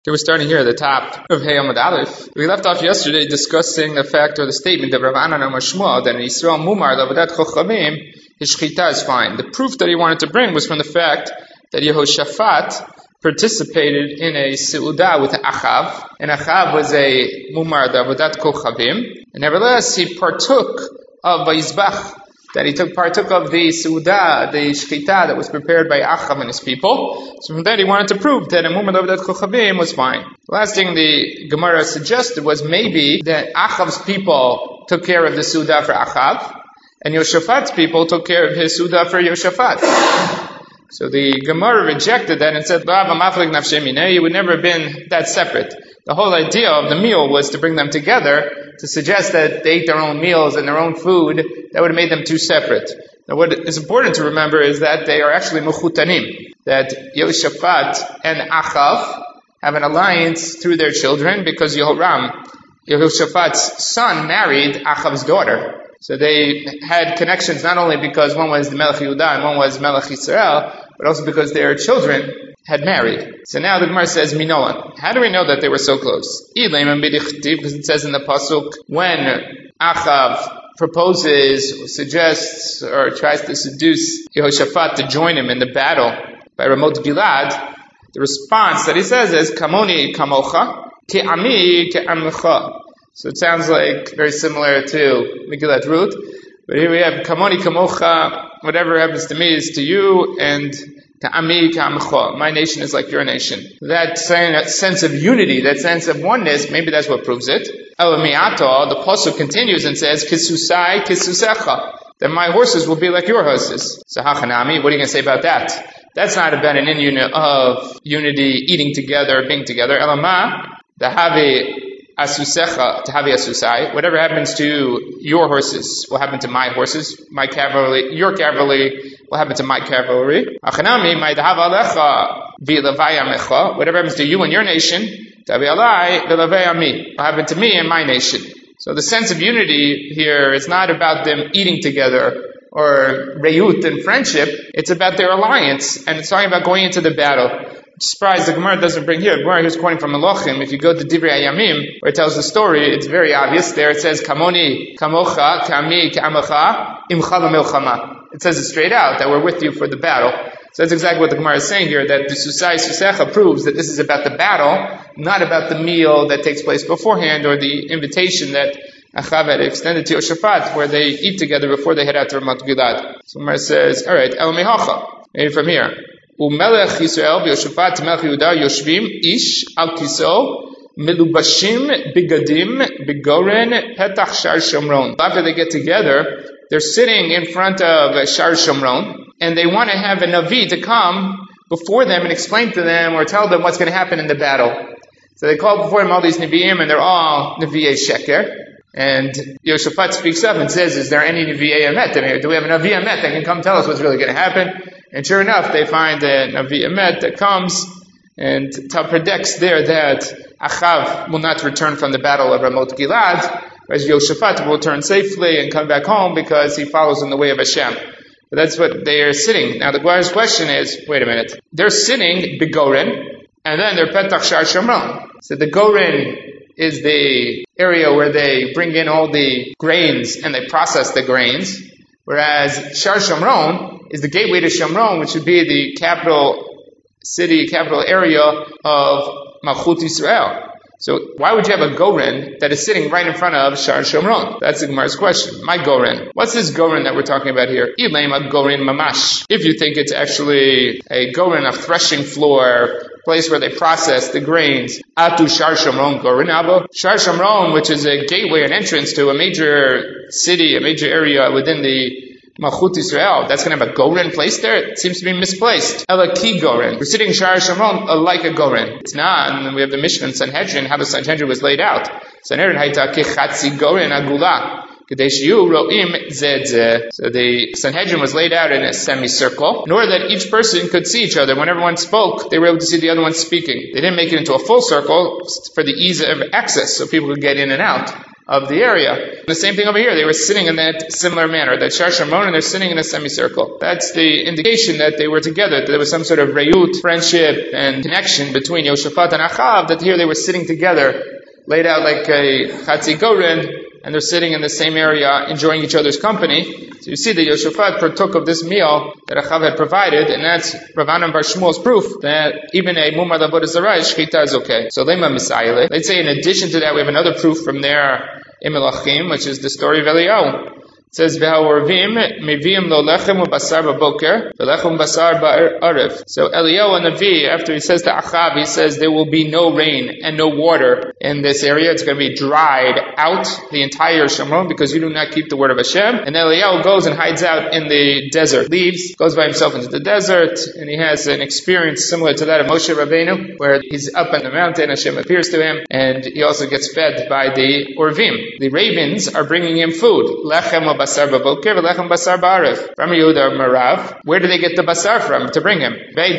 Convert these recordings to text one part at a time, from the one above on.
Okay, we're starting here at the top of Hey Amud Aleph. We left off yesterday discussing the fact or the statement of Rav Anan Amar Shmuel that in Yisrael Mumar Lavadat Chochavim, his shchita is fine. The proof that he wanted to bring was from the fact that Yehoshaphat participated in a Seudah with Achav, and Achav was a Mumar Lavadat Chochavim, and nevertheless he partook of Vayizbach, that he partook of the Seudah, the Shechita that was prepared by Achav and his people. So from that he wanted to prove that a Mumar Lavadat Chochavim was fine. The last thing the Gemara suggested was maybe that Achav's people took care of the Seudah for Achav, and Yoshaphat's people took care of his Seudah for Yoshaphat. So the Gemara rejected that and said, it would never have been that separate. The whole idea of the meal was to bring them together, to suggest that they ate their own meals and their own food. That would have made them two separate. Now what is important to remember is that they are actually mechutanim, that Yehoshaphat and Achav have an alliance through their children because Yehoshaphat's son, married Achav's daughter. So they had connections not only because one was the Melech Yehuda and one was Melech Yisrael, but also because their children had married. So now the Gemara says, Minolan. How do we know that they were so close? Because it says in the Pasuk, when Achav proposes, or suggests, or tries to seduce Yehoshaphat to join him in the battle by Ramot Gilad, the response that he says is, Kamoni kamocha, ke'ami ke'amcha. So it sounds like very similar to Megillat Ruth, but here we have Kamoni kamocha, whatever happens to me is to you, and Ta'ami ka'amcha, my nation is like your nation. That sense of unity, that sense of oneness, maybe that's what proves it. Elamiato, the pasuk continues and says, Kisusai kisusecha, that my horses will be like your horses. So hachanami, what are you going to say about that? That's not about an in-unit of unity, eating together, being together. Elama, dahavi asusecha, tahavi asusai, whatever happens to your horses will happen to my horses, my cavalry, your cavalry will happen to my cavalry. Achanami, my dahava alecha v'levayamecha, whatever happens to you and your nation, tavi alai v'levayami, will happen to me and my nation. So the sense of unity here is not about them eating together or reyut and friendship, it's about their alliance, and it's talking about going into the battle. Surprised the Gemara doesn't bring here. The Gemara is quoting from Elohim. If you go to Divrei Hayamim, where it tells the story, it's very obvious. There it says, Kamoni, Kamocha, Kami, Ka'amacha, Imcha l'milchama. It says it straight out, that we're with you for the battle. So that's exactly what the Gemara is saying here, that the Susai Susecha proves that this is about the battle, not about the meal that takes place beforehand, or the invitation that Achav had extended to Yoshaphat, where they eat together before they head out to Ramat Gilad. So the Gemara says, alright, El Mehacha, maybe from here. Umelech Yisrael v'Yoshaphat Melech Yehuda Yoshvim Ish Al Kiso Milubashim Bigadim Bigoren Petach Shar Shomron. After they get together, they're sitting in front of Shar Shomron, and they want to have a Navi to come before them and explain to them or tell them what's going to happen in the battle. So they call before him all these Nevi'im, and they're all Nevi'ei Sheker. And Yoshaphat speaks up and says, is there any Nevi'ei Emet in here? Do we have a Navi Emet that can come tell us what's really going to happen? And sure enough, they find a Navi Emet that comes and predicts there that Achav will not return from the battle of Ramot Gilad, whereas Yoshaphat will return safely and come back home because he follows in the way of Hashem. But that's what they are sitting. Now the Gemara's question is, wait a minute. They're sitting Bigoren, and then they're Petach Shar Shomron. So the Goren is the area where they bring in all the grains and they process the grains, whereas Shar Shomron is the gateway to Shomron, which would be the capital city, capital area of Malchut Yisrael. So why would you have a Goren that is sitting right in front of Shar Shomron? That's the Gemara's question. My Goren. What's this Goren that we're talking about here? Ilema Goren Mamash. If you think it's actually a Goren, a threshing floor, place where they process the grains. Atu Shar Shomron Goren Abo. Shar Shomron, which is a gateway, an entrance to a major city, a major area within the Malchut Yisrael, that's going to have a Goren place there? It seems to be misplaced. Ela ki Goren. We're sitting in Shar Shomron like a Goren. It's not, and then we have the Mishnah in Sanhedrin, how the Sanhedrin was laid out. Sanhedrin haita kechatzi Goren agula. So the Sanhedrin was laid out in a semicircle in order that each person could see each other. When everyone spoke, they were able to see the other one speaking. They didn't make it into a full circle for the ease of access so people could get in and out. of the area. The same thing over here. They were sitting in that similar manner. That Shar Shimon, and they're sitting in a semicircle. That's the indication that they were together, that there was some sort of reyut, friendship, and connection between Yoshafat and Achav, that here they were sitting together, laid out like a Chatzi Goren, and they're sitting in the same area, enjoying each other's company. So you see that Yoshafat partook of this meal that Achav had provided, and that's Rav Anan Bar Shmuel's proof that even a Mumar Avodah Zarah, shchita is okay. So Lema Misayile. Let's say in addition to that, we have another proof from their Imelachim, which is the story of Eliyahu. It says, "V'haorvim meviim lo lechem u'basar b'boker, v'lechem basar ba'arev." So Eliyahu Navi, after he says to Achav, he says there will be no rain and no water in this area. It's going to be dried out, the entire Shomron, because you do not keep the word of Hashem. And Eliyahu goes and hides out in the desert, leaves, goes by himself into the desert, and he has an experience similar to that of Moshe Rabbeinu, where he's up on the mountain, Hashem appears to him, and he also gets fed by the Orvim. The ravens are bringing him food. Lechem basar b'boker v'lechem basar ba'arev. From Yehuda Marav, where do they get the basar from to bring him? They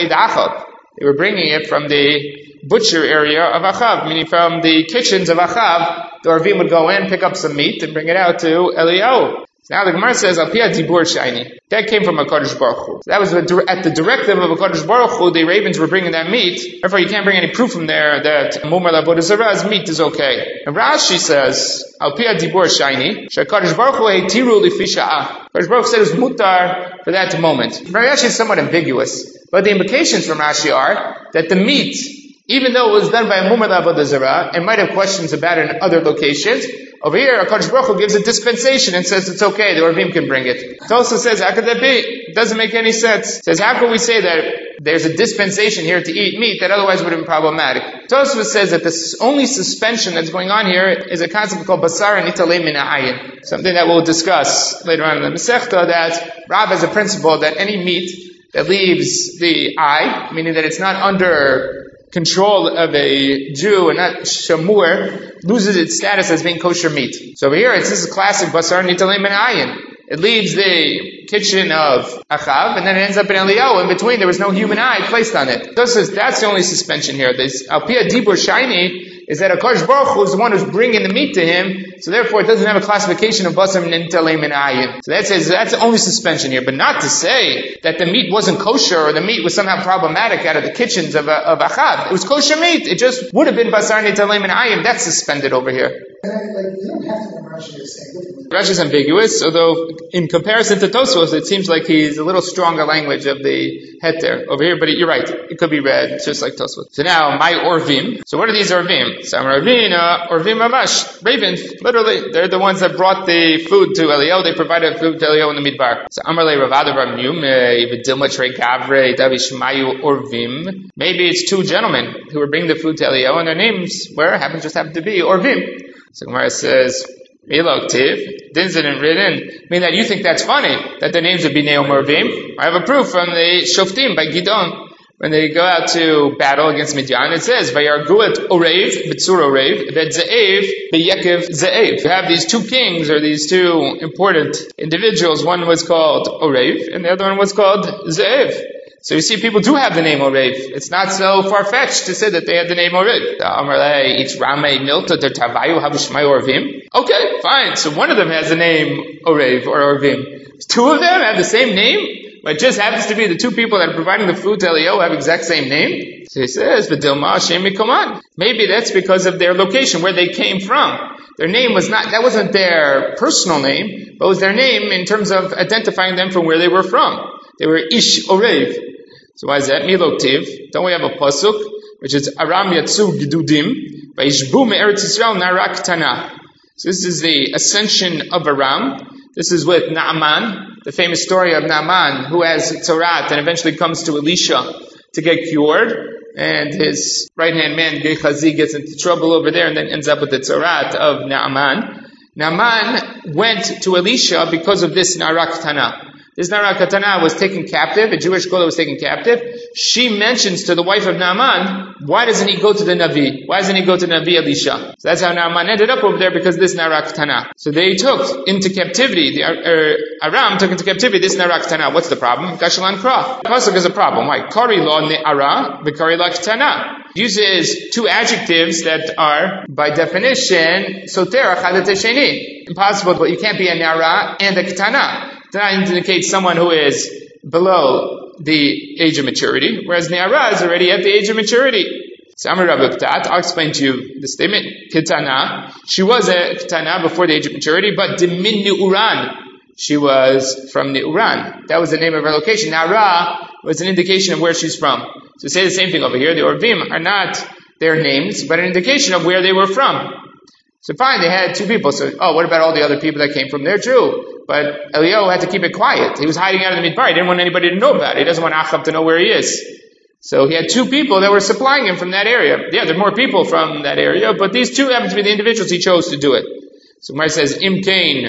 were bringing it from the butcher area of Achav, meaning from the kitchens of Achav. The Orvim would go in, pick up some meat, and bring it out to Eliyahu. So now the Gemara says, Al Pia Dibur Shaini. That came from HaKadosh Baruch Hu. So that was at the directive of HaKadosh Baruch Hu, the ravens were bringing that meat. Therefore, you can't bring any proof from there that Mumar Avodah Zarah's meat is okay. And Rashi says, Al Pia Dibur Shaini, HaKadosh Baruch Hu Heitiru Lifi Sha'ah. HaKadosh Baruch Hu said it was mutar for that moment. Rashi is somewhat ambiguous, but the implications from Rashi are that the meat, even though it was done by a Mumar Avodah Zarah, and might have questions about it in other locations, over here, HaKadosh Baruch Hu gives a dispensation and says it's okay, the Orvim can bring it. It also says, how could that be? It doesn't make any sense. It says, how can we say that there's a dispensation here to eat meat that otherwise would have been problematic? Tosfos says that the only suspension that's going on here is a concept called basar and italei min ha'ayin. Something that we'll discuss later on in the Masechta, that Rav has a principle that any meat that leaves the eye, meaning that it's not under control of a Jew and not shamur, loses its status as being kosher meat. So over here, this is a classic basar nitalei min ha'ayin. It leaves the kitchen of Achav, and then it ends up in Eliyahu. In between, there was no human eye placed on it. So that's the only suspension here. This Al Pia Dibur Shaini is that HaKadosh Baruch Hu is the one who's bringing the meat to him, so therefore it doesn't have a classification of basar nitalei min ha'ayin. So that's the only suspension here. But not to say that the meat wasn't kosher or the meat was somehow problematic out of the kitchens of Achav. It was kosher meat. It just would have been basar nitalei min ha'ayin. That's suspended over here. You don't have to know Rashi is saying. Rashi is ambiguous, although in comparison to Tosfos, it seems like he's a little stronger language of the heter over here, but you're right. It could be read just like Tosfos. So now, my Orvim. So what are these Orvim? Some Orvim Mamash, ravens. Literally, they're the ones that brought the food to Eliyahu. They provided food to Eliyahu in the Midbar. So Amarle Ravada Ram Yume, Vidilma Trey Gavre, Davishmayu Orvim. Maybe it's two gentlemen who were bringing the food to Eliyahu, and their names just happened to be Orvim. So Gemara says, Eloktiv, didn't written, mean that you think that's funny, that their names would be Neom Orvim. I have a proof from the Shoftim by Gidon. When they go out to battle against Midian, it says, Vayarguat Orev, Bitsur Orev, Vet Ze'ev, Beyekev Ze'ev. You have these two kings, or these two important individuals. One was called Orev, and the other one was called Ze'ev. So you see, people do have the name Orev. It's not so far-fetched to say that they had the name Orev. Okay, fine. So one of them has the name Orev or Orvim. Two of them have the same name, but it just happens to be the two people that are providing the food to Eliyahu have the exact same name. So he says, maybe that's because of their location, where they came from. Their name that wasn't their personal name, but it was their name in terms of identifying them from where they were from. They were Ish Orev. So why is that? Miloktiv. Don't we have a pasuk, which is Aram Yatsu Gidudim, Vayishbu Me'eretz Yisrael Narak Tana. So this is the ascension of Aram. This is with Naaman, the famous story of Naaman, who has Tzorat and eventually comes to Elisha to get cured. And his right-hand man, Gehazi, gets into trouble over there and then ends up with the Tzorat of Naaman. Naaman went to Elisha because of this Narak Tana. This Narak Tana was taken captive, a Jewish girl was taken captive. She mentions to the wife of Naaman, why doesn't he go to the Navi? Why doesn't he go to Navi Elisha? So that's how Naaman ended up over there, because of this Narak Tana. So they took into captivity, Aram took into captivity this Narak Tana. What's the problem? Gashalan Kra. The pasuk is a problem. Why? Kari lo ne'ara, v'kari la Tana. uses two adjectives that are, by definition, soter echad sheni. Impossible, but you can't be a nara and a ketana. Ketana indicates someone who is below the age of maturity, whereas nara is already at the age of maturity. So Amar Rabbi Ktat, I'll explain to you the statement. Ketana, she was a ketana before the age of maturity, but dimin Uran, she was from Uran. That was the name of her location. Nara was an indication of where she's from. So say the same thing over here. The Orvim are not their names, but an indication of where they were from. So fine, they had two people. So, what about all the other people that came from there? True. But Eliyahu had to keep it quiet. He was hiding out in the midbar. He didn't want anybody to know about it. He doesn't want Achav to know where he is. So he had two people that were supplying him from that area. Yeah, there are more people from that area, but these two happen to be the individuals he chose to do it. So Gemara says, Im kain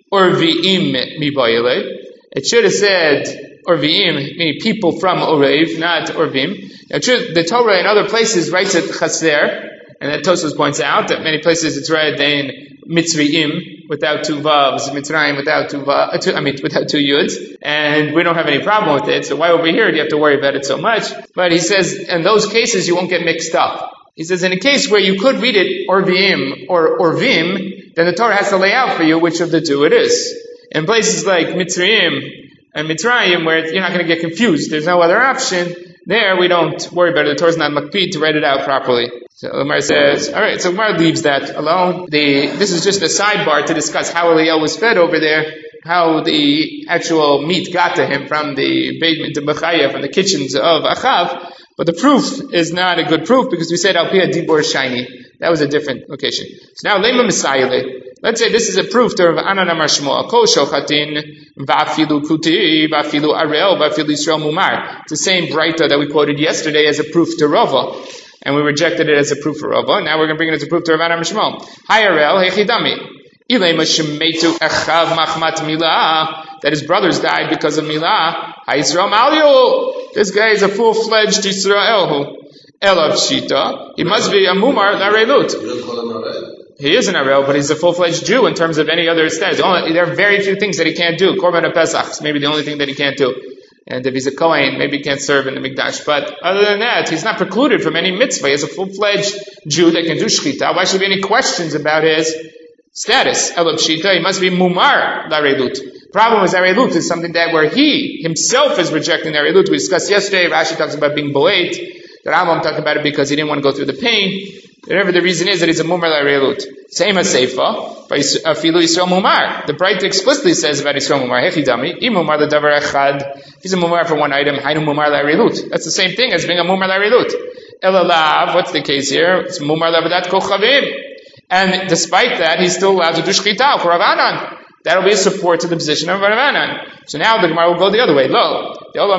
orvi'im mibayele. It should have said orvi'im, meaning people from Orev, not orvim. Now, the Torah in other places writes it chaser, and that Tosfos points out that many places it's read in mitzriim without two vavs, mitzrayim without without two yuds, and we don't have any problem with it. So why over here do you have to worry about it so much? But he says in those cases you won't get mixed up. He says in a case where you could read it orviim or orvim, then the Torah has to lay out for you which of the two it is. In places like mitzriim and mitzrayim where you're not going to get confused, there's no other option. There we don't worry about it. The Torah's not makpid to write it out properly. So Umar says, alright, so Umar leaves that alone. This is just a sidebar to discuss how Eliyahu was fed over there, how the actual meat got to him from the Beit Bechaya, from the kitchens of Achav. But the proof is not a good proof because we said Al-Piyah Dibor Shaini. That was a different location. So now, Lema Misayele. Let's say this is a proof to Rav Anan Amar Shmuel. Kol shochatin va'afilu kuti va'afilu arel va'afilu Yisrael mumar. It's the same Braita that we quoted yesterday as a proof to Rava. And we rejected it as a proof for Rava. Now we're going to bring it as a proof to Rav Anan Amar Shmuel. Hi Arel, hechidami. Ilema shemetu echav machmat milah. That his brothers died because of milah. Ha Yisrael malyu. This guy is a full-fledged Yisrael. Elav shita. He must be a mumar l'arelut. He is an Arel, but he's a full-fledged Jew in terms of any other status. There are very few things that he can't do. Korban Pesach is maybe the only thing that he can't do. And if he's a Kohen, maybe he can't serve in the Mikdash. But other than that, he's not precluded from any mitzvah. He's a full-fledged Jew that can do shchita. Why should there be any questions about his status? Elab shita, he must be mumar l'arelut. Problem with Arelut is something that where he himself is rejecting Arelut. We discussed yesterday, Rashi talks about being boet. The Rambam talked about it because he didn't want to go through the pain. Whatever the reason is that he's a mumar l'arelut. Same as Seifa, by Afilu Yisrael mumar. The Braita explicitly says about Yisrael mumar, hechidami, imumar l'davar echad. If he's a mumar for one item, hainu mumar l'arelut. That's the same thing as being a mumar l'arelut. Elalav, what's the case here? It's mumar l'avadat kochavim. And despite that, he's still allowed to do shchita for Rav Anan. That'll be a support to the position of Rav Anan. So now the Gemara will go the other way. Lo.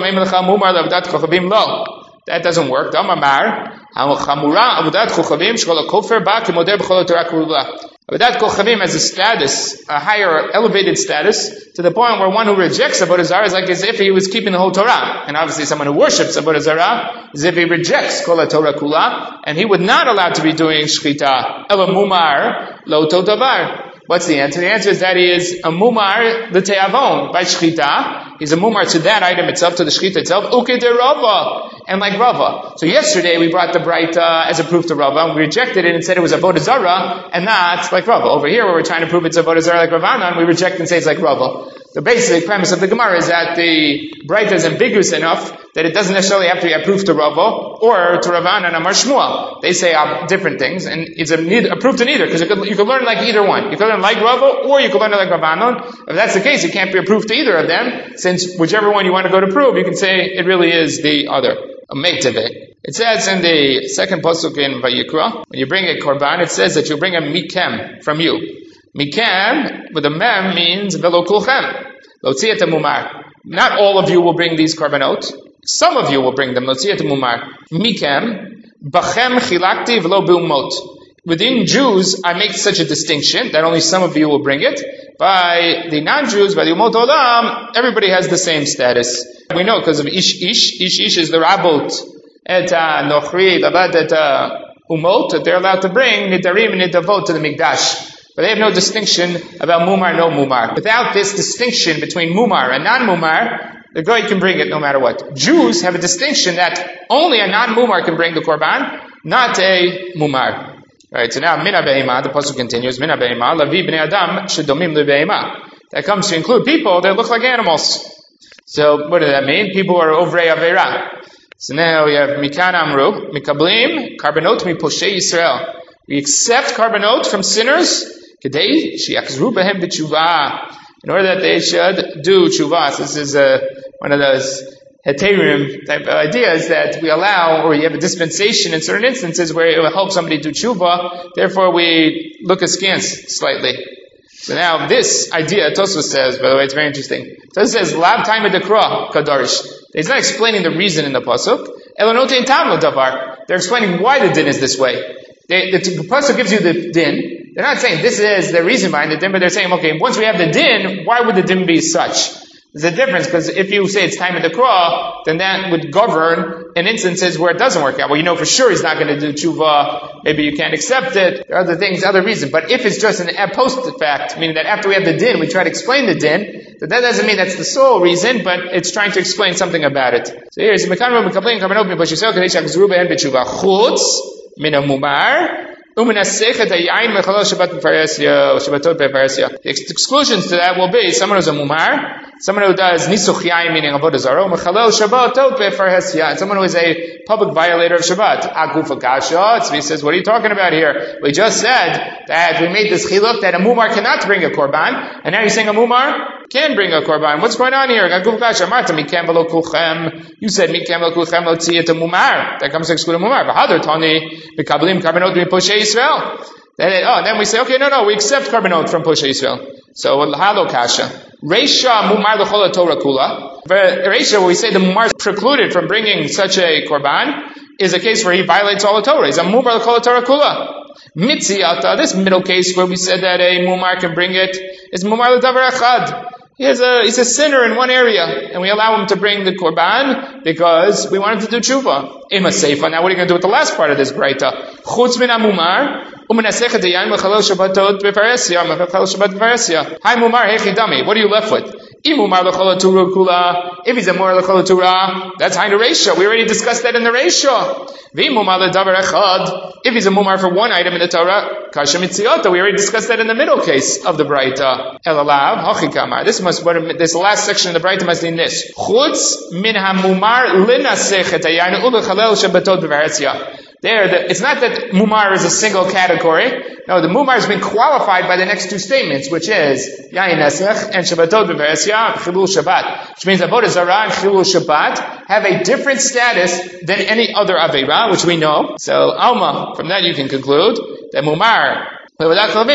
That doesn't work. Avodat Kochavim has a status, a higher, elevated status, to the point where one who rejects Avodah Zarah is like as if he was keeping the whole Torah. And obviously someone who worships Avodah Zarah is if he rejects Kol HaTorah Kula, and he would not allow to be doing Shchita. Ela Mumar Lo Todavar. What's the answer? The answer is that he is a mumar the te'avon by shchita. He's a mumar to that item itself, to the shchita itself. Uke de Rava, and like Rava. So yesterday we brought the Braita as a proof to Rava, and we rejected it and said it was Avodah Zarah and not like Rava. Over here, where we're trying to prove it's Avodah Zarah like Rav Anan, we reject and say it's like Rava. The basic premise of the Gemara is that the Braita is ambiguous enough that it doesn't necessarily have to be a proof to Rava or to Rav Anan and Amar Shmuel. They say different things, and it's a proof to neither, because you could learn like either one. You could learn like Rava, or you could learn like Rav Anan. If that's the case, it can't be a proof to either of them, since whichever one you want to go to prove, you can say it really is the other. A meiteve. It says in the second pasuk in Vayikra, when you bring a korban, it says that you bring a mikem from you. Mikem, with a mem, means velo kulchem. Lotziat mumar. Not all of you will bring these korbanot. Some of you will bring them. Lotziat mumar. Mikem, bachem chilakti velo bilmot. Within Jews, I make such a distinction that only some of you will bring it. By the non-Jews, by the Umot Olam, everybody has the same status. We know because of Ish is the Rabot, et Nochri, Lavat, et Umot, that they're allowed to bring Nidarim and Nidavot to the Mikdash. But they have no distinction about Mumar, no Mumar. Without this distinction between Mumar and non-Mumar, the guy can bring it no matter what. Jews have a distinction that only a non-Mumar can bring the Korban, not a mumar. Alright, so now mina be'ema, the pasuk continues, mina be'ema, lavi b'nei adam shedomim le'be'ema. That comes to include people that look like animals. So what does that mean? People are ovrei aveira. So now we have mikan amru, mikablim, karbanot mi poshei Yisrael. We accept karbanot from sinners, kedei shiachzru behem b'tshuva, in order that they should do tshuva. So this is one of those heterim type of ideas that we allow, or you have a dispensation in certain instances where it will help somebody do tshuva, therefore we look askance slightly. So now this idea, Tosfos says, by the way, it's very interesting. Tosfos says, Lab time dekra kadarish. He's not explaining the reason in the pasuk. Elonote tam davar. They're explaining why the din is this way. The pasuk gives you the din. They're not saying this is the reason behind the din, but they're saying, okay, once we have the din, why would the din be such? There's a difference, because if you say it's time of the Krah, then that would govern in instances where it doesn't work out. Well, you know for sure he's not going to do tshuva, maybe you can't accept it, there are other things, other reasons. But if it's just an post fact, meaning that after we have the din, we try to explain the din, then that doesn't mean that's the sole reason, but it's trying to explain something about it. So here is Chutz min mumar. The exclusions to that will be someone who's a mumar, someone who does nisuch yain, meaning avodah zarah, mechalel Shabbatot befarhesia, and someone who is a public violator of Shabbat. Aguf akasha. Tzvi says, what are you talking about here? We just said that we made this chiluk that a mumar cannot bring a korban, and now you're saying a mumar can bring a korban. What's going on here? Aguf akasha. Marta mikem velo kulchem. You said mikem velo kulchem lo tziyat a mumar. That comes to exclude a mumar. V'hadar tani mikablim karbanot mi-poshei Yisrael. Then we say, okay, no, we accept karbanot from Poshei Yisrael. So, halo kasha. Reisha mumar l'chol Torah kula. Reisha, where we say the mumar is precluded from bringing such a korban, is a case where he violates all the Torah. He's a mumar l'chol Torah kula. Mitziata, this middle case where we said that a mumar can bring it, is mumar l'davar echad. He's a sinner in one area, and we allow him to bring the korban because we want him to do tshuva. Ima seifa. Now, what are you going to do with the last part of this breita? Chutz min hamumar, u'menasechet yain mechalel Shabbatot befaresia, mechalel Shabbat befaresia. Hi mumar, hechi dami. What are you left with? Imumar l'chol Torah kula. If he's a mumar l'chol Torah, that's hainu reisha. We already discussed that in the reisha. V'imumar l'davar echad. If he's a mumar for one item in the Torah, kasha mitziota. We already discussed that in the middle case of the breita. Elalav hachi kamar. This last section of the breita must mean this. Chutz min hamumar linasechet yain u'lechalel Shabbatot befaresia. It's not that mumar is a single category. No, the mumar has been qualified by the next two statements, which is yain nesech and Shabbatot befaresia, chilul Shabbat, which means avodah zarah and chilul Shabbat have a different status than any other aveira, which we know. So, Alma, from that you can conclude that mumar is a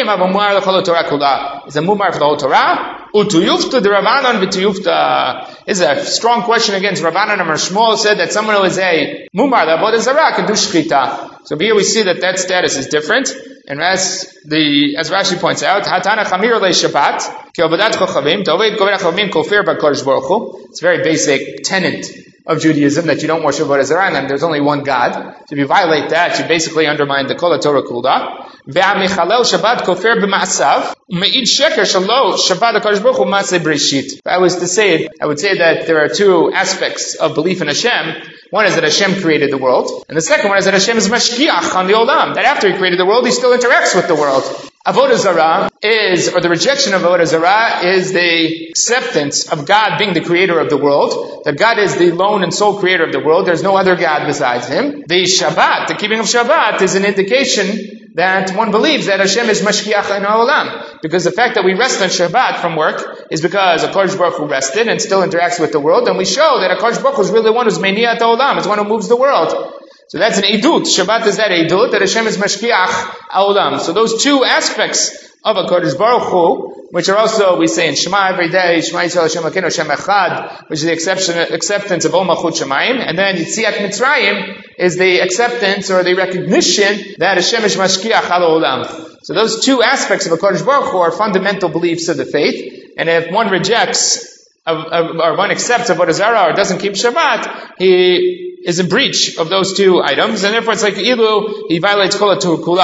mumar for the whole Torah. Utuyufta the Ravanan v'tuyufta is a strong question against Ravanan and Shmuel said that someone who is a mumar, the avodah zarah, can do shchita. So here we see that status is different. And as Rashi points out, Hatana Chamir le Shabbat, ki avodat chochavim, toved koved chochavim kofir b'kodesh baruch hu. It's a very basic tenet of Judaism that you don't worship avodah zarah, and there's only one God. So if you violate that, you basically undermine the Kol HaTorah Kula. Ve'amichalel Shabbat kofir b'ma'asav, u'me'id sheker shalo Shabbat HaKadosh Baruch Hu ma'aseh breshit. If I was to say it, I would say that there are two aspects of belief in Hashem. One is that Hashem created the world, and the second one is that Hashem is mashkiach on the olam. That after He created the world, He still interacts with the world. Avodah zarah or the rejection of avodah zarah is the acceptance of God being the creator of the world, that God is the lone and sole creator of the world, there's no other God besides Him. The Shabbat, the keeping of Shabbat, is an indication that one believes that Hashem is mashkiach in olam. Because the fact that we rest on Shabbat from work is because HaKadosh Baruch Hu rested and still interacts with the world, and we show that HaKadosh Baruch Hu is really the one who's meniat olam, it's one who moves the world. So that's an edut. Shabbat is that edut, that Hashem is mashkiach olam. So those two aspects of HaKadosh Baruch Hu, which are also, we say in Shema every day, Shema Yisrael Hashem Elokeinu Hashem Echad, which is the acceptance of Ol Malchut Shemayim, and then Yitziat Mitzrayim is the acceptance or the recognition that Hashem is mashkiach al olam. So those two aspects of HaKadosh Baruch Hu are fundamental beliefs of the faith, and if one rejects or one accepts avodah zarah or doesn't keep Shabbat, he is in breach of those two items, and therefore it's like ilu he violates kol HaTorah kula.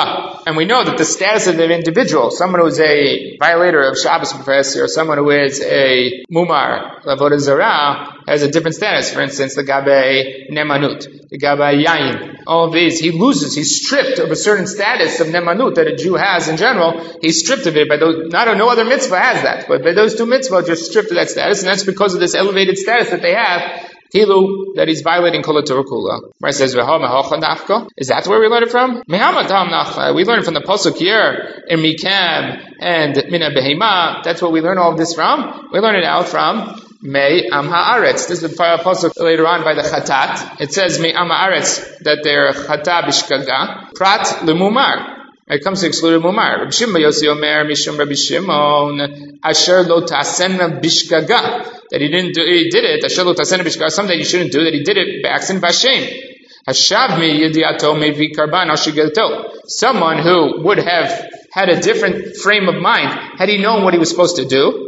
And we know that the status of an individual, someone who is a violator of Shabbos professor, or someone who is a mumar, avodah zarah, has a different status. For instance, the gabe nemanut, the gabe yayin. All of these, he loses, he's stripped of a certain status of nemanut that a Jew has in general. He's stripped of it by those, no other mitzvah has that, but by those two mitzvahs, you're stripped of that status, and that's because of this elevated status that they have. Hilu, that he's violating Kol HaTorah Kula. Where it says, is that where we learn it from? We learn it from the Pasuk here, in Mikam and Mina Behema. That's what we learn all of this from. We learn it out from Mei Am Haaretz. This is the Pasuk later on by the Chatat. It says, Mei Am Haaretz, that they're Chata Bishkaga, Prat Lemumar. It comes to exclude Mumar. Rabbi Shimon Yossi Omer Mishum Rabbi Shimon Asher Lo Tasena Bishkaga, that he did it. Asher Lo Tasena Bishkaga, something you shouldn't do, that he did it by accident, by shame. Hashavmi Yediato Mevi Karban Ashigelto. Someone who would have had a different frame of mind had he known what he was supposed to do.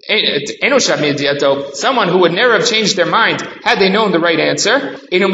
Someone who would never have changed their mind had they known the right answer.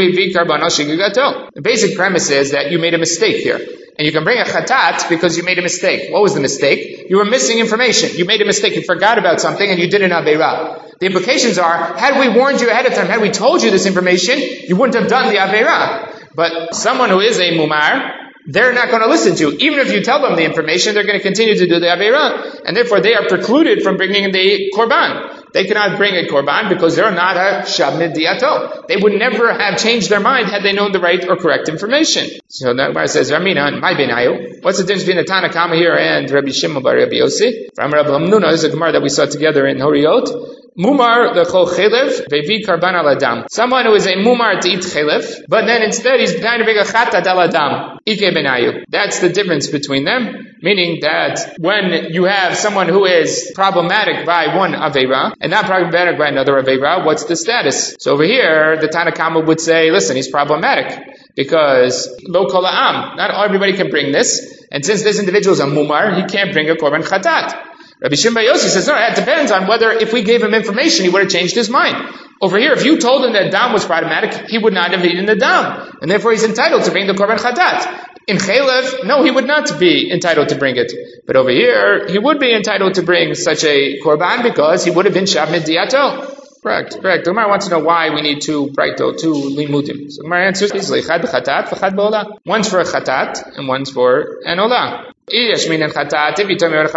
The basic premise is that you made a mistake here. And you can bring a chatat because you made a mistake. What was the mistake? You were missing information. You made a mistake. You forgot about something and you did an aveira. The implications are, had we warned you ahead of time, had we told you this information, you wouldn't have done the aveira. But someone who is a mumar, they're not going to listen to you. Even if you tell them the information, they're going to continue to do the aveira. And therefore they are precluded from bringing the korban. They cannot bring a korban because they're not a shabmid diato. They would never have changed their mind had they known the right or correct information. So the Gemara says, Ramina, my benayu. What's the difference between the Tana Kama here and Rabbi Shimon bar Rabbi Yossi? From Rabbi Hamnuna, this is a Gemara that we saw together in Horiot. Mumar l'chol chelev vevi karban al adam. Someone who is a mumar to eat chelev, but then instead he's trying to bring a chatat al adam. Ike benayu. That's the difference between them. Meaning that when you have someone who is problematic by one aveira and not problematic by another aveira, what's the status? So over here, the Tana Kama would say, listen, he's problematic because lo kol ha'am, not everybody can bring this, and since this individual is a mumar, he can't bring a korban chatat. Rabbi Shimon bar Yossi says, no, it depends on whether if we gave him information, he would have changed his mind. Over here, if you told him that dam was problematic, he would not have eaten the dam, and therefore he's entitled to bring the korban chatat. In chelev, no, he would not be entitled to bring it. But over here, he would be entitled to bring such a korban because he would have been shabmid diato. Correct. The Gemara wants to know why we need two limudim. So the Gemara answers easily. Chad b'chatat, v'chad b'olah. One's for a chatat, and one's for an olah. If you tell me I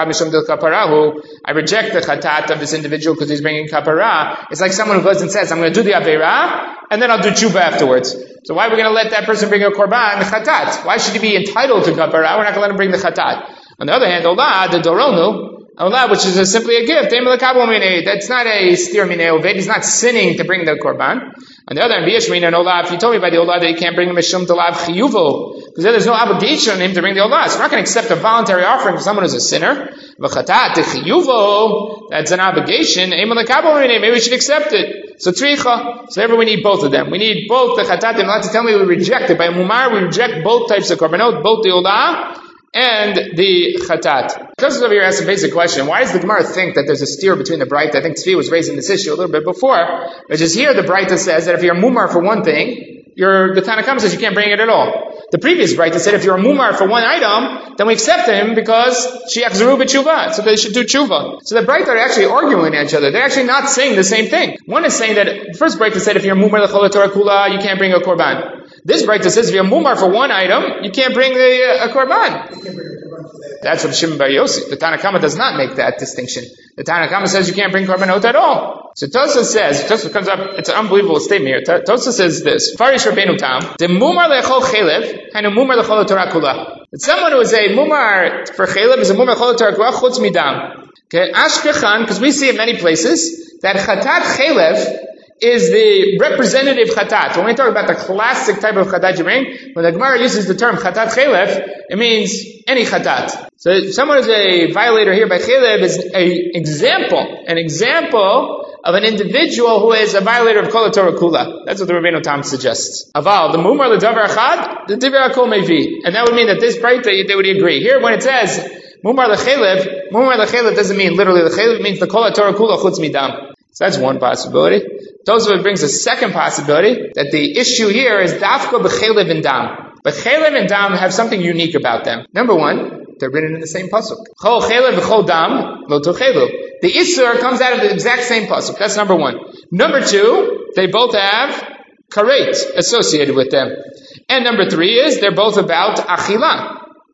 reject the chatat of this individual because he's bringing kapara, it's like someone who goes and says, I'm going to do the aveira, and then I'll do tshuva afterwards. So why are we going to let that person bring a korban, the chatat? Why should he be entitled to kapara? We're not going to let him bring the chatat. On the other hand, olah, the doronu, olah, which is simply a gift, that's not a stir minei oved, he's not sinning to bring the korban. On the other hand, if you told me by the olah that you can't bring him a shum to lav chiyuvo, because there's no obligation on him to bring the olah, so we're not going to accept a voluntary offering from someone who's a sinner. That's an obligation. Maybe we should accept it. So tricha. So therefore we need both of them. We need both the chatat and olah to tell me we reject it. By mumar, we reject both types of korbanot, both the olah and the chatat. Joseph over here asks a basic question. Why does the Gemara think that there's a steer between the Braita? I think Tzvi was raising this issue a little bit before, which is here the Braita says that if you're mumar for one thing, the Tana Kama says you can't bring it at all. The previous Braita said if you're a mumar for one item, then we accept him because she achzaru b'tshuva, so they should do tshuva. So the Braita are actually arguing at each other. They're actually not saying the same thing. One is saying that the first Braita said if you're mumar l'chol HaTorah kula, you can't bring a korban. This Braita says if you're mumar for one item, you can't bring a korban. That's what Shimon bar Yossi. The Tana Kama does not make that distinction. The Tana Kama says you can't bring korbanot at all. So Tosfos comes up, it's an unbelievable statement here. Tosfos says this, Farish Rabbeinu Tam, the mumar lechol chelev, and a mumar lechol Torah kula. That someone who is a mumar for chelev is a mumar lechol Torah kula chutz midam. Okay, Ashkechan, because we see in many places that chatat chelev is the representative chatat. When we talk about the classic type of chatat you bring, when the Gemara uses the term chatat chelev, it means any chatat. So if someone is a violator here by chelev is an example of an individual who is a violator of kol Torah kula. That's what the Rabbeinu Tam suggests. Aval, the mumar l'davar achad, the divrei hakol mevi. And that would mean that this Braita, they would agree. Here, when it says mumar l'chelev doesn't mean literally l'chelev, it means the kol Torah kula chutz midam. So that's one possibility. Tosfos brings a second possibility, that the issue here is dafka b'chelev and dam. But chelev and dam have something unique about them. Number one, they're written in the same pasuk. Chol chelev v'chol dam lo tochelu. The isur comes out of the exact same pasuk. That's number one. Number two, they both have karet associated with them. And number three is they're both about achila.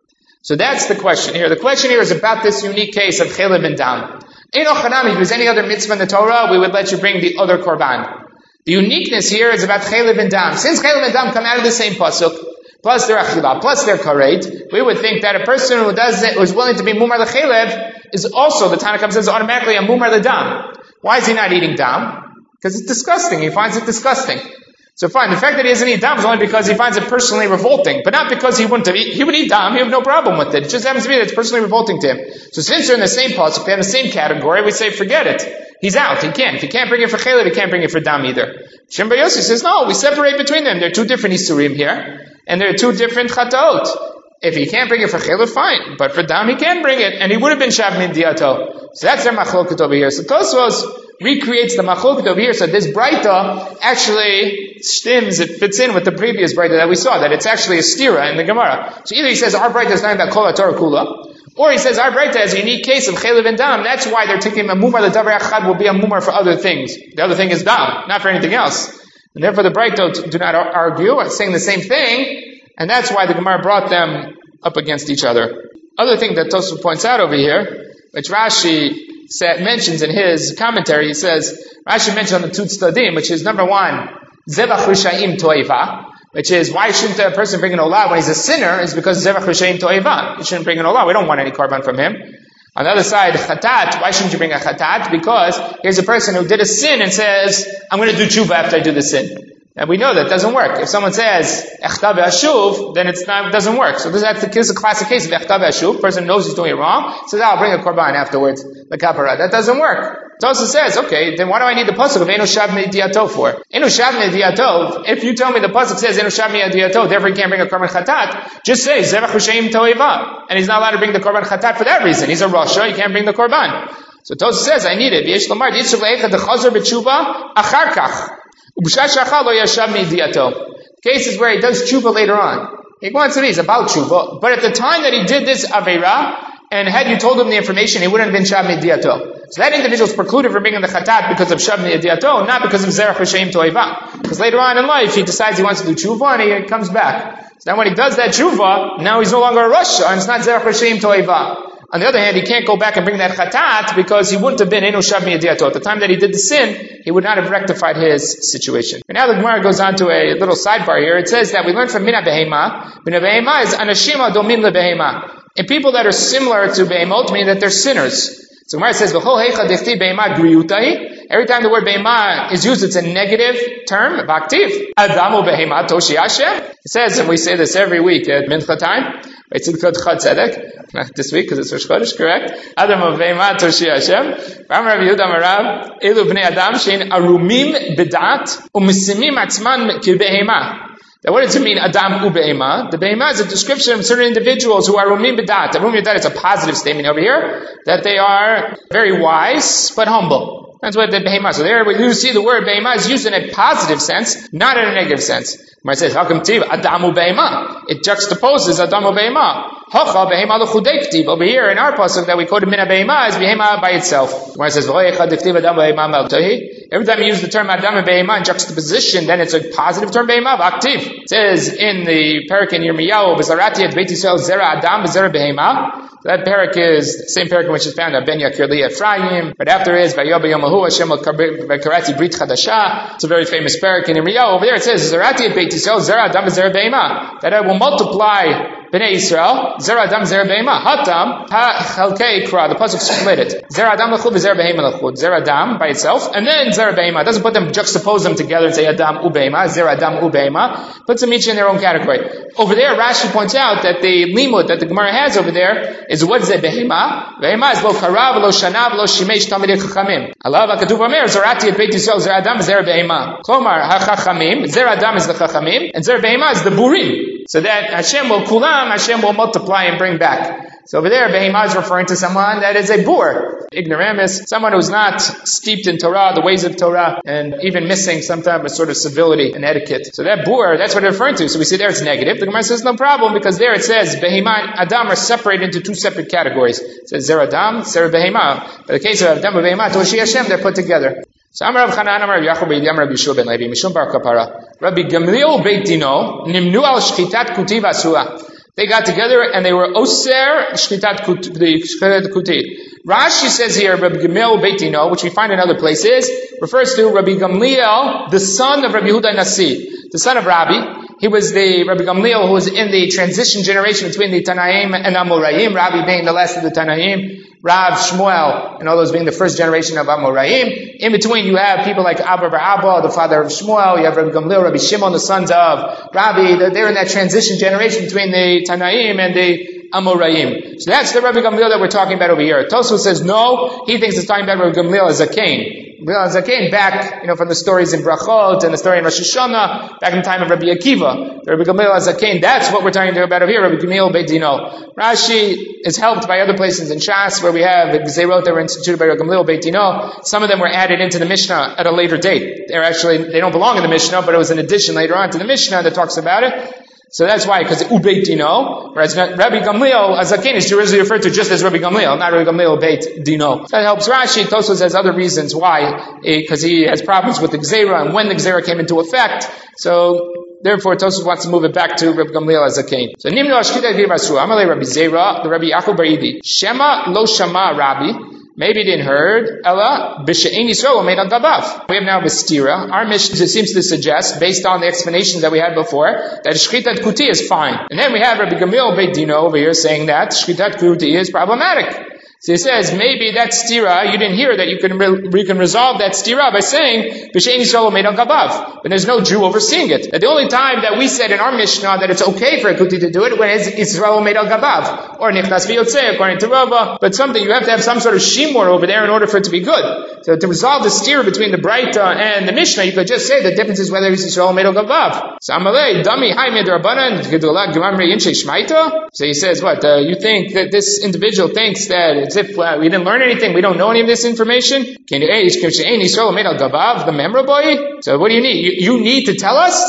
So that's the question here. The question here is about this unique case of chelev and dam. If there was any other mitzvah in the Torah, we would let you bring the other korban. The uniqueness here is about chelev and dam. Since chelev and dam come out of the same pasuk, plus their achila, plus their karet, we would think that a person who does it, who's willing to be mumar l'chelev, is also, the Tanakh says, automatically a mumar l'dam. Why is he not eating dam? Because it's disgusting. He finds it disgusting. So fine, the fact that he doesn't eat dam is only because he finds it personally revolting, but not because he wouldn't have he would eat dam, he would have no problem with it. It just happens to be that it's personally revolting to him. So since they're in the same pasuk, they have the same category, we say forget it. He's out. He can't. If he can't bring it for chelev, he can't bring it for dam either. Shem Bar Yossi says, no, we separate between them. There are two different isurim here, and there are two different chataot. If he can't bring it for chelev, fine. But for dam, he can bring it, and he would have been shav min diato. So that's their machloket over here. So Tosfos recreates the machloket over here. So this braita actually stems, it fits in with the previous braita that we saw, that it's actually a stira in the Gemara. So either he says our braita is not about kol haTorah kula, or he says our braita has a unique case of chelev and dam. That's why they're taking a mumar l'davar achad will be a mumar for other things. The other thing is dam, not for anything else. And therefore the braita do not argue, saying the same thing, and that's why the Gemara brought them up against each other. Other thing that Tosfos points out over here, which Rashi mentions in his commentary, he says, Rashi mentioned on the Tut Stadim, which is number one, Zevach Rishayim Toiva, which is, why shouldn't a person bring an olah when he's a sinner? Is because Zevach Rishayim Toiva. He shouldn't bring an olah. We don't want any korban from him. On the other side, Chatat, why shouldn't you bring a Chatat? Because here's a person who did a sin and says, I'm going to do tshuva after I do the sin. And we know that doesn't work. If someone says, Echta ve'ashuv, then it doesn't work. So this is a classic case of Echta ve'ashuv. Person knows he's doing it wrong, says, I'll bring a korban afterwards, the kapara. That doesn't work. Tosa says, okay, then why do I need the pasuk of Eno shav mediato for? Eno shav mediato, if you tell me the pasuk says Eno shav mediato, therefore he can't bring a korban chatat, just say, Zevach Rishayim toiva. And he's not allowed to bring the korban chatat for that reason. He's a rasha, he can't bring the korban. So Tosa says, I need it. V'yesh lomar, yitzur le'echad d'chazor b'tshuva, achar kach. Cases where he does tshuva later on. He wants to be, he's about tshuva. But at the time that he did this aveira, and had you told him the information, he wouldn't have been shav midiato. So that individual is precluded from bringing the chatat because of shav midiato, not because of zerach v'sheim toiva. Because later on in life, he decides he wants to do tshuva, and he comes back. So now when he does that tshuva, now he's no longer a rasha, and it's not zerach v'sheim toiva. On the other hand, he can't go back and bring that chatat because he wouldn't have been enu shav midiato. At the time that he did the sin, he would not have rectified his situation. And now the Gemara goes on to a little sidebar here. It says that we learn from mina behema. Mina behema is anashim adomim lebehema. And people that are similar to behemot mean that they're sinners. So Gemara says, "V'chol heicha dichti behema griyutai." Every time the word behema is used, it's a negative term. B'aktiv. Adamu behema toshi Hashem. It says, and we say this every week at mincha time. It's in Chad Tzedek. Not this week because it's Rosh Chodesh, correct? Adamu behema toshi Hashem. Ram Rav Yehuda Marav elu bnei Adam shein arumim b'dat u'misimim atzman kibehema. Now, what does it mean, Adam u'be'ema? The be'ema is a description of certain individuals who are rumim b'dat. Rumim b'dat is a positive statement over here, that they are very wise, but humble. That's what the be'ema is. So there, when you see the word be'ema is used in a positive sense, not in a negative sense. Where it says, Hakam tiv, Adam u'be'ema. It juxtaposes Adam u'be'ema. Hacha be'ema l'chudei ktiv. Over here, in our pasuk that we quoted mina be'ema, is be'ema by itself. Where it says, V'oyecha diktiv Adam u'be'ema maltohi. Every time you use the term Adam and Be'ema in juxtaposition, then it's a positive term Be'ema, V'aktiv. It says in the parak in Yirmiyahu, B'zarati et Beit Yisrael zera Adam b'zera Be'ema. That parak is the same parak which is found at Ben Yakir Li Ephraim. Right after is Vayoba Yomahu Hashem Karati Brit Chadasha. It's a very famous parak in Yirmiyahu. Over there it says Zarati et Beit Yisrael zera Adam b'zera Be'ema. That I will multiply Bnei Yisrael, Zera Adam, Zera Behema. Hatam, Ha Chalkei Kra. The pasuk split it. Zera Adam lechud, Zera Behema lechud. Zera Adam by itself, and then Zera Behema. It doesn't put them, juxtapose them together and say Adam u'Behema, Zera Adam u'Behema. Puts them each in their own category. Over there, Rashi points out that the limud that the Gemara has over there is what is it? Behema. Behema is lo karav, lo shanav, lo shimesh tamidei chachamim. Allah v'katuv omer Zarati et Beit Yisrael, Zera Adam, Zera Behema. Klomar ha-chachamim. Zera Adam is the chachamim, and Zera Behema is the burim. So that Hashem will kulam, Hashem will multiply and bring back. So over there, Behema is referring to someone that is a boor. ignoramus, someone who's not steeped in Torah, the ways of Torah, and even missing some type of sort of civility and etiquette. So that bur, that's what it's referring to. So we see there it's negative. The Gemara says no problem, because there it says behema and adam are separated into two separate categories. It says zer adam, zer behema. But in the case of adam and behema, Toshi Hashem, they're put together. So Amar Rav Chanan, Amar Rav Yachov Beidi, Amar Rav Yeshua ben Levi, Mishum bar Kapara, Rabbi Gamliel Beit Dino, Nimnu al Shchitat Kuti Vasua. They got together and they were Oser Shchitat Kuti. Rashi says here, Rabbi Gamliel Beit Dino, which we find in other places, refers to Rabbi Gamliel, the son of Rabbi Yehuda Nasi, the son of Rabbi. He was the Rabbi Gamliel who was in the transition generation between the Tanaim and Amoraim, Rabbi being the last of the Tanaim, Rav, Shmuel, and all those being the first generation of Amoraim. In between you have people like Abba bar Abba, the father of Shmuel, you have Rabbi Gamliel, Rabbi Shimon, the sons of Rabbi. They're in that transition generation between the Tanaim and the Amoraim. So that's the Rabbi Gamliel that we're talking about over here. Tosfos says no, he thinks it's talking about Rabbi Gamliel as Zakein. Zakein back, from the stories in Brachot and the story in Rosh Hashanah, back in the time of Rabbi Akiva. Rabbi Gamliel as Zakein, that's what we're talking about over here, Rabbi Gamliel Beit Dino. Rashi is helped by other places in Shas where we have Gezerot that were instituted by Rabbi Gamliel Beit Dino. Some of them were added into the Mishnah at a later date. They don't belong in the Mishnah, but it was an addition later on to the Mishnah that talks about it. So that's why, because Ubeit Dino, whereas Rabbi Gamliel Azaken is usually referred to just as Rabbi Gamliel, not Rabbi Gamliel Beit Dino. So that helps Rashi. Tosfos has other reasons why, because he has problems with the Gzera and when the Gzera came into effect. So therefore, Tosfos wants to move it back to Rabbi Gamliel Azaken. So Nimnu Ashkita Givasru, Amalei Rabbi Zera, the Rabbi Yachov bar Idi, Shema lo Shama Rabbi. Maybe he didn't heard. Ella b'she'ein Yisrael made al gabav. We have now Bistira. Our Mishnah seems to suggest, based on the explanations that we had before, that Shchitat Kuti is fine. And then we have Rabbi Gamliel Beit Dino over here saying that Shchitat Kuti is problematic. So he says, maybe that stira, you didn't hear that you can resolve that stira by saying, B'shein Yisrael made al gabav. But there's no Jew overseeing it. And the only time that we said in our Mishnah that it's okay for a kuti to do it, when it's Yisrael made al gabav. Or nichnas v'yotzeh, according to Rava. But something, you have to have some sort of shimur over there in order for it to be good. So to resolve the stira between the Braita and the Mishnah, you could just say the difference is whether it's Yisrael made al gabav. So Amalei, Dami, Hai Mid Rabbanan, Gedulah, Gemamre, Yinshei Shmaita. So he says, what, you think that this individual thinks that it's if we didn't learn anything, we don't know any of this information? Can you the memra boy? So what do you need? You need to tell us?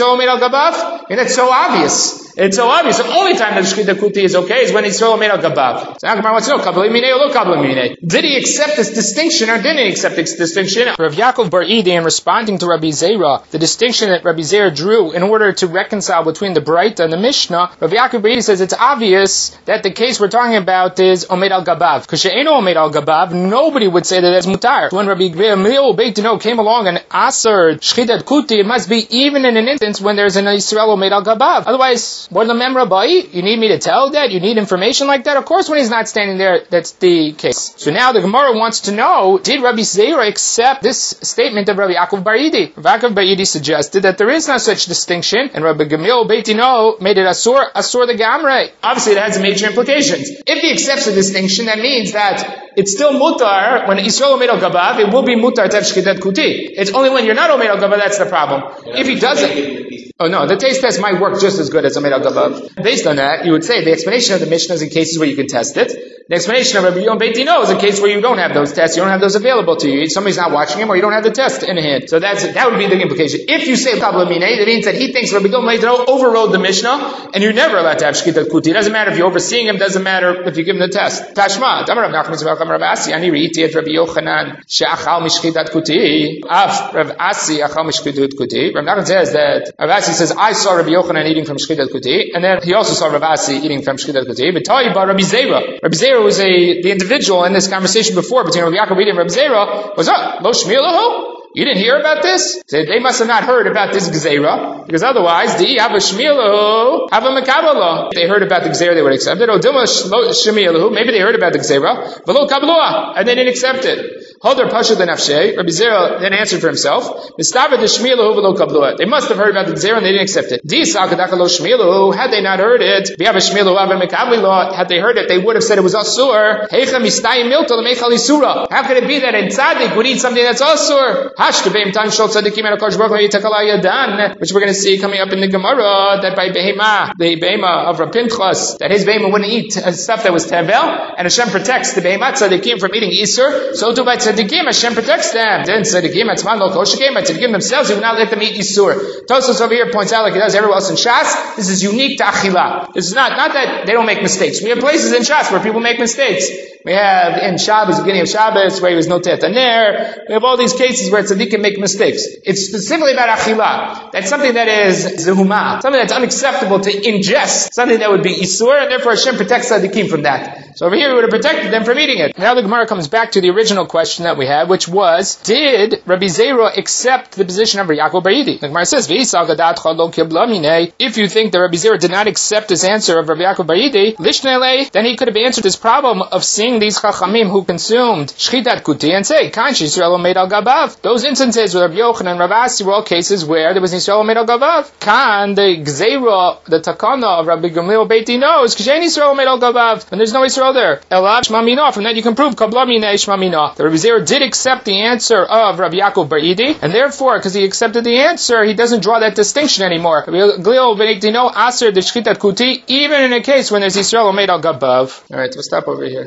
And that's so obvious. It's so obvious. The only time that Shchita Kuti is okay is when Yisrael made al gabav. So Gemara wants to know, Kabbalah Minei or Lo Kabbalah Minei? Did he accept this distinction or didn't he accept this distinction? Rav Yaakov bar Idi, in responding to Rabbi Zera, the distinction that Rabbi Zera drew in order to reconcile between the Braita and the Mishnah, Rav Yaakov bar Idi says it's obvious that the case we're talking about is Omed al Gabav. Because She'eno Omed al Gabav, nobody would say that that's mutar. When Rabbi Gamliel Beit Dino came along and Aser Shchitat Kuti, it must be even in an instance when there's an Yisrael Omed al Gabav. Otherwise, what the memra bai? You need me to tell that? You need information like that? Of course, when he's not standing there, that's the case. So now the Gemara wants to know, did Rabbi Zera accept this statement of Rabbi Yaakov bar Idi? Rabbi Yaakov bar Idi suggested that there is no such distinction, and Rabbi Gamliel Beit Dino made it asur the gamre. Obviously, it has major implications. If he accepts the distinction, that means that it's still mutar when Yisrael omed al gabav. It will be mutar to have shchitat kuti. It's only when you're not omed al gabav that's the problem. If he doesn't, oh no, the taste test might work just as good as omed al gabav. Based on that, you would say the explanation of the Mishnah is in cases where you can test it. The explanation of Rabbi Yom Beit Dino is a case where you don't have those tests. You don't have those available to you. Somebody's not watching him, or you don't have the test in hand. So that would be the implication. If you say Kabbalah Minei, that means that he thinks Rabbi Yom Beit Dino overrode the Mishnah, and you're never allowed to have shchitat kuti. It doesn't matter if you're overseeing him. Doesn't matter if you give him the test. Tashma. Damar Rav Nachman Tzvach Rav Asi. Ani reiti et Rabbi Yochanan she'achal mishchitat kuti. Af Rav Asi achal mishchitat kuti. Rav Nachman says that Rav Asi says I saw Rabbi Yochanan eating from shchitat kuti, and then he also saw Rav Asi eating from shchitat kuti. But tell you about Rabbi Zera. Rabbi Zera was the individual in this conversation before between Rabbi Yaakov and Rabbi Zera was lo shmir lahu. You didn't hear about this? So they must have not heard about this Gzeira, because otherwise, di have a shmilahu, have a mekabala. If they heard about the Gzeira, they would accept it. Or dilma shmilahu, maybe they heard about the Gzeira, v'lo kabluah, and they didn't accept it. Holder Pasha the Nafshe, Rabbi Zera then answered for himself, they must have heard about the Gzera and they didn't accept it. Had they not heard it, had they heard it, they would have said it was Asur. How could it be that in Tzaddik would eat something that's Asur? Which we're going to see coming up in the Gemara, that by Behema, the Behema of Rav Pinchas, that his Behema wouldn't eat stuff that was Tevel, and Hashem protects the Behema Tzaddikim from eating Isur, so too by Tzaddikim, Hashem protects them. Then Tzaddikim, Atzman lo Koshikim, by Tzaddikim themselves, he would not let them eat Isur. Tosfos over here points out, like he does everywhere else in Shas, this is unique to Achila. This is not that they don't make mistakes. We have places in Shas where people make mistakes. We have in Shabbos, beginning of Shabbos, where he was notet aner. We have all these cases where tzaddikim make mistakes. It's specifically about achila. That's something that is zehuma, something that's unacceptable to ingest, something that would be isur, and therefore Hashem protects tzaddikim from that. So over here, we would have protected them from eating it. Now the Gemara comes back to the original question that we had, which was, did Rabbi Zera accept the position of Rabbi Yaakov bar Yidi? The Gemara says, if you think that Rabbi Zera did not accept his answer of Rabbi Yaakov bar Yidi, then he could have answered this problem of seeing these chachamim who consumed shchitat kuti and say, Kan Yisrael made al gabav. Those instances with Rabbi Yochanan and Rav Asi were all cases where there was Yisrael made al gabav. Kan, the gzeira, the takana of Rabbi Gamliel Beiti knows, Kishen Yisrael made al gabav, and there's no Yisrael there. Elav shmamina. From that you can prove kabla minei shmamina. The Rabbi Zera did accept the answer of Rabbi Yaakov bar Yidi, and therefore, because he accepted the answer, he doesn't draw that distinction anymore. Rabbi Gamliel Beiti know aser the shchitat kuti, even in a case when there's Yisrael made al gabav. All right, we'll stop over here.